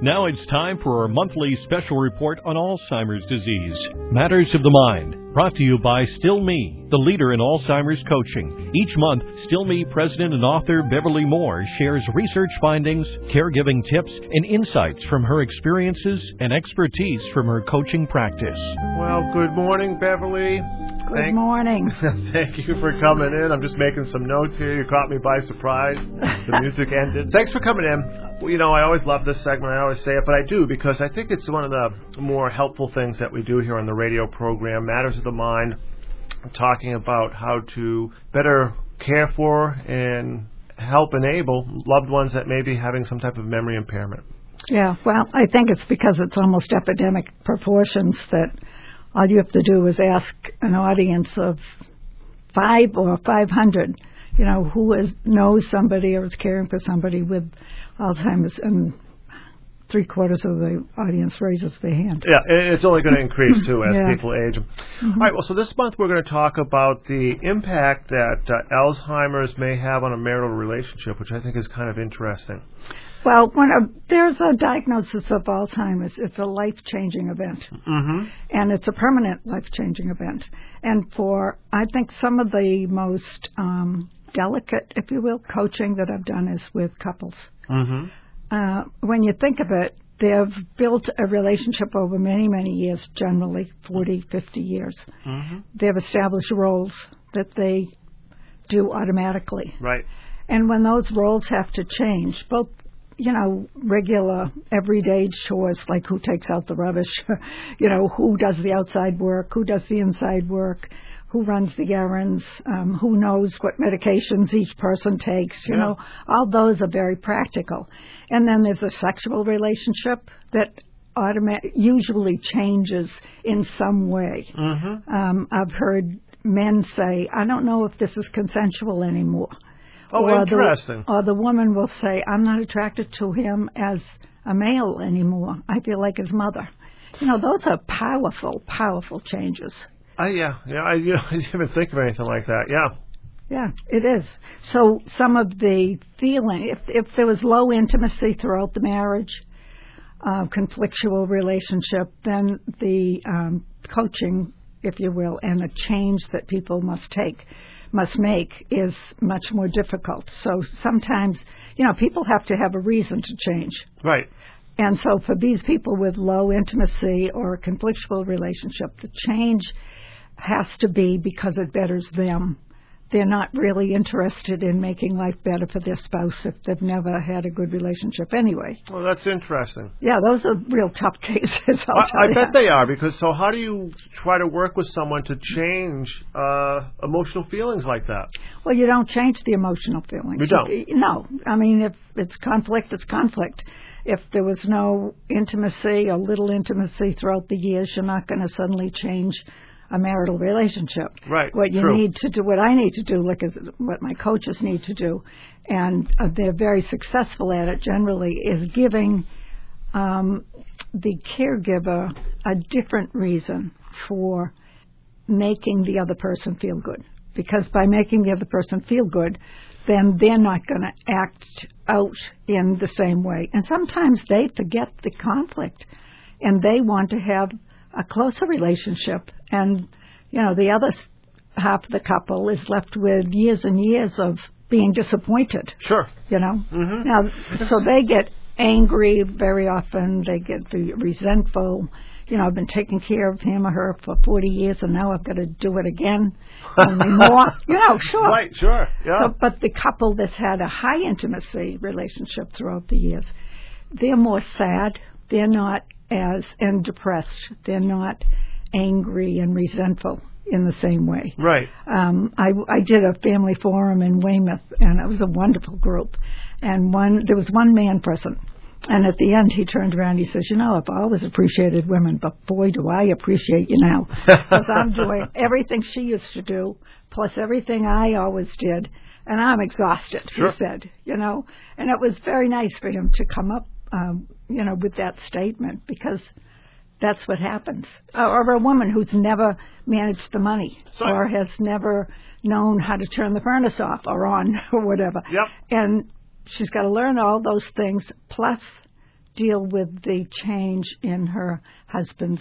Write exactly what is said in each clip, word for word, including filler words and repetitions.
Now it's time for our monthly special report on Alzheimer's disease. Matters of the Mind, brought to you by Still Me, the leader in Alzheimer's coaching. Each month, Still Me president and author Beverly Moore shares research findings, caregiving tips, and insights from her experiences and expertise from her coaching practice. Well, good morning, Beverly. Good Thank, morning. Thank you for coming in. I'm just making some notes here. You caught me by surprise. The music ended. Thanks for coming in. Well, you know, I always love this segment. I always say it, but I do because I think it's one of the more helpful things that we do here on the radio program, Matters of the Mind, talking about how to better care for and help enable loved ones that may be having some type of memory impairment. Yeah, well, I think it's because it's almost epidemic proportions that all you have to do is ask an audience of five or five hundred, you know, who is, knows somebody or is caring for somebody with Alzheimer's, and three quarters of the audience raises their hand. Yeah, it's only going to increase, too, as yeah. people age. Mm-hmm. All right, well, so this month we're going to talk about the impact that uh, Alzheimer's may have on a marital relationship, which I think is kind of interesting. Well, when a, there's a diagnosis of Alzheimer's, it's a life-changing event. Mm-hmm. And it's a permanent life-changing event. And for, I think, some of the most um, delicate, if you will, coaching that I've done is with couples. Mm-hmm. Uh, when you think of it, they've built a relationship over many, many years, generally forty, fifty years. Mm-hmm. They've established roles that they do automatically. Right. And when those roles have to change, both, you know, regular everyday chores like who takes out the rubbish, you know, who does the outside work, who does the inside work, who runs the errands, um, who knows what medications each person takes, you yeah. know, all those are very practical. And then there's a sexual relationship that automa- usually changes in some way. Mm-hmm. Um, I've heard men say, I don't know if this is consensual anymore. Oh, or interesting. The, or the woman will say, I'm not attracted to him as a male anymore. I feel like his mother. You know, those are powerful, powerful changes. Uh, yeah, yeah. I, you know, I didn't even think of anything like that. Yeah. Yeah, it is. So some of the feeling, if if there was low intimacy throughout the marriage, uh, conflictual relationship, then the um, coaching, if you will, and the change that people must take, must make is much more difficult. So sometimes, you know, people have to have a reason to change. Right. And so for these people with low intimacy or a conflictual relationship, the change has to be because it betters them. They're not really interested in making life better for their spouse if they've never had a good relationship anyway. Well, that's interesting. Yeah, those are real tough cases. I'll I, I tell bet you. they are, because so how do you try to work with someone to change uh, emotional feelings like that? Well, you don't change the emotional feelings. You don't? No. I mean, if it's conflict, it's conflict. If there was no intimacy or little intimacy throughout the years, you're not going to suddenly change a marital relationship. Right. What you True. need to do, what I need to do, like is what my coaches need to do, and uh, they're very successful at it generally, is giving um, the caregiver a different reason for making the other person feel good. Because by making the other person feel good, then they're not going to act out in the same way. And sometimes they forget the conflict, and they want to have a closer relationship, and, you know, the other half of the couple is left with years and years of being disappointed. Sure. You know? Mm-hmm. Now, so they get angry very often, they get resentful. You know, I've been taking care of him or her for forty years, and now I've got to do it again, only more. You know, sure. Right, sure, yeah. So, but the couple that's had a high intimacy relationship throughout the years, they're more sad. They're not as and depressed. They're not angry and resentful in the same way. Right. Um, I, I did a family forum in Weymouth, and it was a wonderful group. And one there was one man present, and at the end he turned around and he says, you know, I've always appreciated women, but boy, do I appreciate you now. Because I'm doing everything she used to do, plus everything I always did, and I'm exhausted, Sure. he said, you know. And it was very nice for him to come up Um, you know, with that statement, because that's what happens. Or, or a woman who's never managed the money, Sorry. or has never known how to turn the furnace off or on or whatever. Yep. And she's got to learn all those things, plus deal with the change in her husband's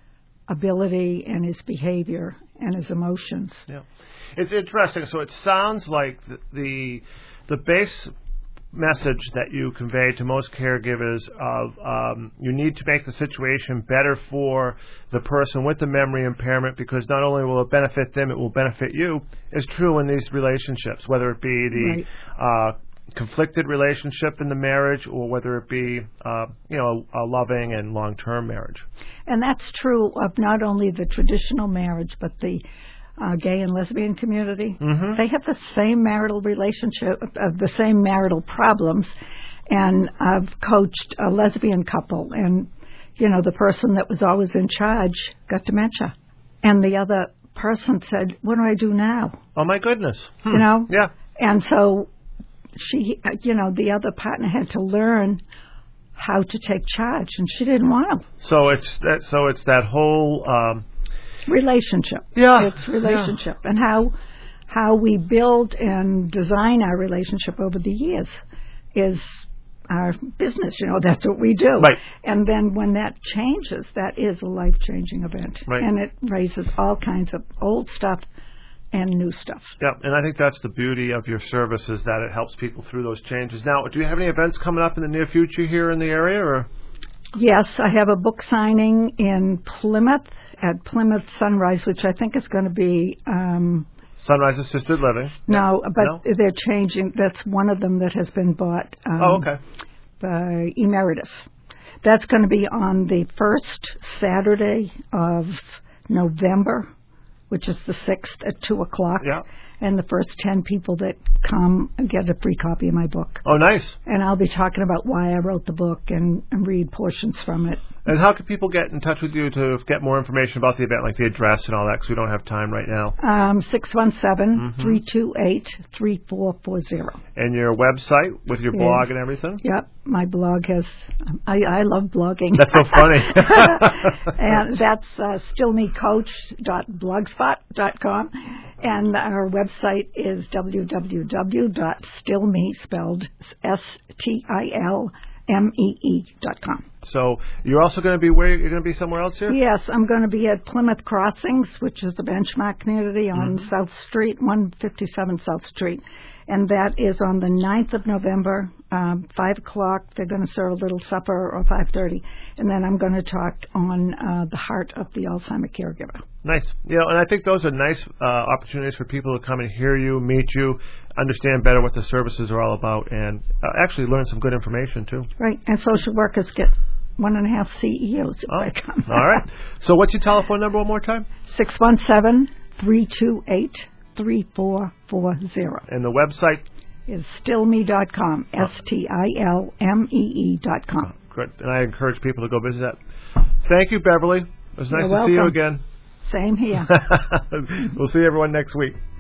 ability and his behavior and his emotions. Yeah, it's interesting. So it sounds like the the, the base message that you convey to most caregivers of um, you need to make the situation better for the person with the memory impairment, because not only will it benefit them, it will benefit you, is true in these relationships, whether it be the right. uh, conflicted relationship in the marriage or whether it be uh, you know a loving and long-term marriage. And that's true of not only the traditional marriage but the Uh, gay and lesbian community. Mm-hmm. They have the same marital relationship, uh, the same marital problems. And I've coached a lesbian couple, and, you know, the person that was always in charge got dementia. And the other person said, what do I do now? Oh, my goodness. Hmm. You know? Yeah. And so she, you know, the other partner had to learn how to take charge, and she didn't want to. So it's that, so it's that whole... Um, relationship. Yeah. It's relationship yeah. and how how we build and design our relationship over the years is our business. You know, that's what we do. Right. And then when that changes, that is a life-changing event. Right. And it raises all kinds of old stuff and new stuff. Yeah, and I think that's the beauty of your service, is that it helps people through those changes. Now, do you have any events coming up in the near future here in the area, or? Yes, I have a book signing in Plymouth at Plymouth Sunrise, which I think is going to be... Um, Sunrise Assisted Living. No, but no? they're changing. That's one of them that has been bought um, oh, okay. by Emeritus. That's going to be on the first Saturday of November, which is the sixth at two o'clock. Yeah. And the first ten people that come get a free copy of my book. Oh, nice. And I'll be talking about why I wrote the book and, and read portions from it. And how can people get in touch with you to get more information about the event, like the address and all that, because we don't have time right now? Um, six one seven, three two eight, three four four zero. And your website with your yes. blog and everything? Yep. My blog has... I, I love blogging. That's so funny. And that's uh, still me coach dot blogspot dot com. And our website is w w w dot still me, spelled S T I L M E E dot com. So you're also going to be where? You're going to be somewhere else here? Yes, I'm going to be at Plymouth Crossings, which is the benchmark community on mm-hmm. South Street, one fifty-seven South Street. And that is on the ninth of November, um, five o'clock. They're going to serve a little supper, or five thirty. And then I'm going to talk on uh, the heart of the Alzheimer caregiver. Nice. You know, and I think those are nice uh, opportunities for people to come and hear you, meet you, understand better what the services are all about, and uh, actually learn some good information, too. Right. And social workers get one and a half C E Os if oh. they come. All right. So what's your telephone number one more time? six one seven, three two eight, three four four zero. And the website? Is still me dot com. S T I L M E E dot com. Oh, good. And I encourage people to go visit that. Thank you, Beverly. It was nice You're to welcome. see you again. Same here. We'll see everyone next week.